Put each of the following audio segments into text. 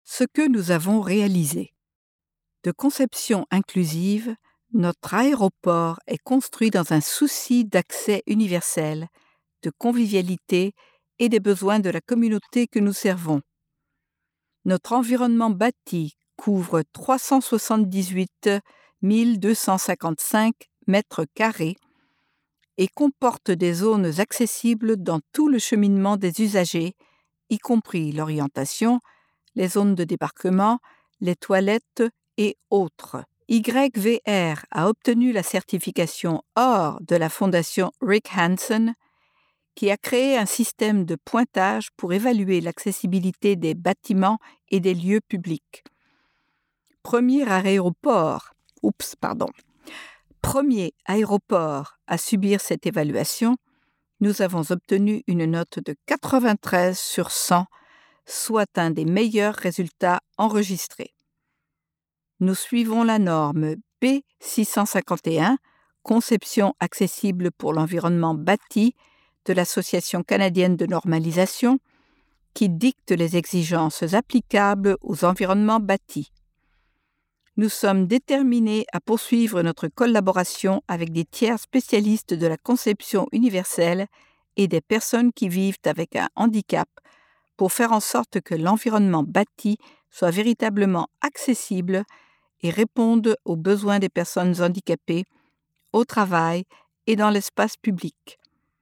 Ce que nous avons réalisé. De conception inclusive, notre aéroport est construit dans un souci d'accès universel, de convivialité et des besoins de la communauté que nous servons. Notre environnement bâti couvre 378 255 mètres carrés et comporte des zones accessibles dans tout le cheminement des usagers, y compris l'orientation, les zones de débarquement, les toilettes et autres. YVR a obtenu la certification Or de la Fondation Rick Hansen, qui a créé un système de pointage pour évaluer l'accessibilité des bâtiments et des lieux publics. Premier aéroport à subir cette évaluation, nous avons obtenu une note de 93 sur 100, soit un des meilleurs résultats enregistrés. Nous suivons la norme B651, Conception accessible pour l'environnement bâti, de l'Association canadienne de normalisation, qui dicte les exigences applicables aux environnements bâtis. Nous sommes déterminés à poursuivre notre collaboration avec des tiers spécialistes de la conception universelle et des personnes qui vivent avec un handicap pour faire en sorte que l'environnement bâti soit véritablement accessible et réponde aux besoins des personnes handicapées au travail et dans l'espace public.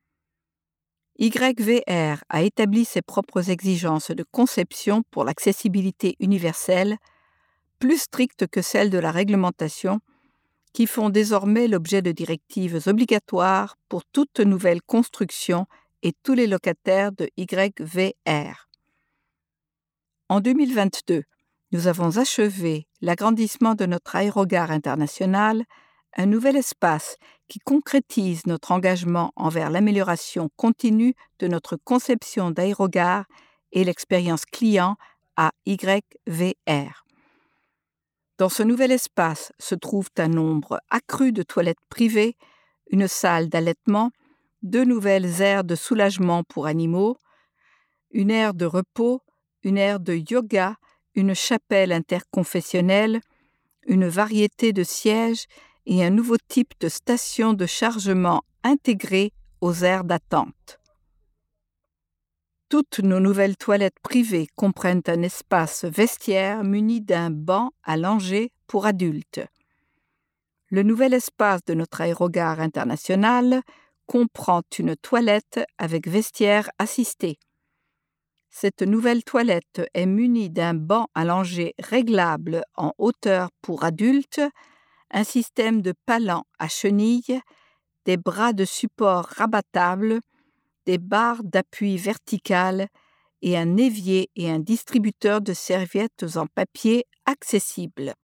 YVR a établi ses propres exigences de conception pour l'accessibilité universelle, plus strictes que celles de la réglementation, qui font désormais l'objet de directives obligatoires pour toute nouvelle construction et tous les locataires de YVR. En 2022, nous avons achevé l'agrandissement de notre aérogare internationale, un nouvel espace qui concrétise notre engagement envers l'amélioration continue de notre conception d'aérogare et l'expérience client à YVR. Dans ce nouvel espace se trouvent un nombre accru de toilettes privées, une salle d'allaitement, 2 nouvelles aires de soulagement pour animaux, une aire de repos, une aire de yoga, une chapelle interconfessionnelle, une variété de sièges et un nouveau type de station de chargement intégrée aux aires d'attente. Toutes nos nouvelles toilettes privées comprennent un espace vestiaire muni d'un banc à langer pour adultes. Le nouvel espace de notre aérogare international comprend une toilette avec vestiaire assisté. Cette nouvelle toilette est munie d'un banc à langer réglable en hauteur pour adultes, un système de palans à chenilles, des bras de support rabattables, des barres d'appui verticales et un évier et un distributeur de serviettes en papier accessibles.